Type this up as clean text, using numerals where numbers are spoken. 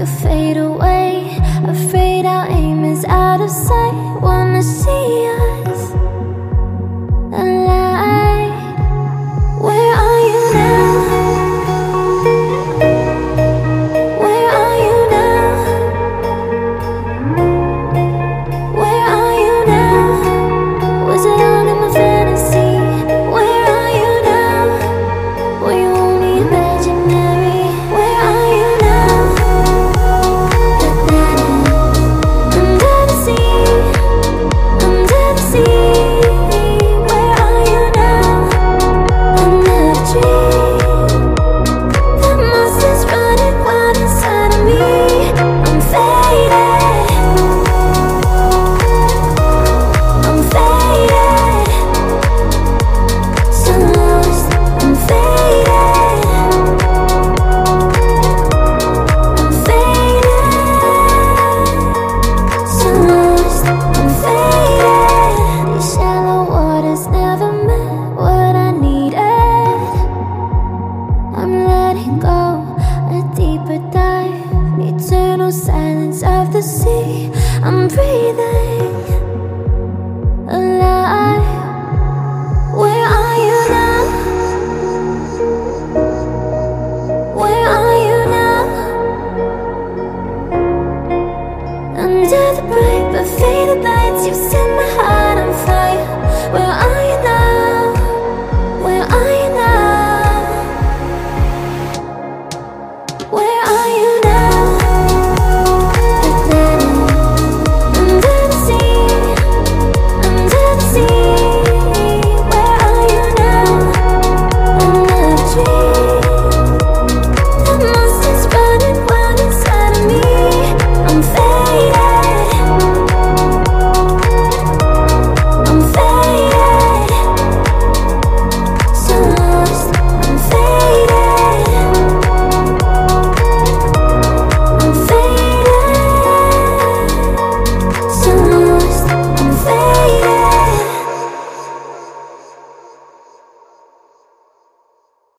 you fade away, afraid our aim is out of sight. Wanna see us alive. Where are you now? Where are you now? Where are you now? Was it all in my fantasy? Where are you now? Were you only imaginary? Where are you now? Under the sea, under the sea. Where are you now? Under the tree. The monster's running wild inside of me. I'm faded, I'm faded, so lost. I'm faded, I'm faded, so lost. I'm faded. These shallow waters never meant what I needed. I'm letting go, a deeper dive, eternal silence of the sea. I'm breathing.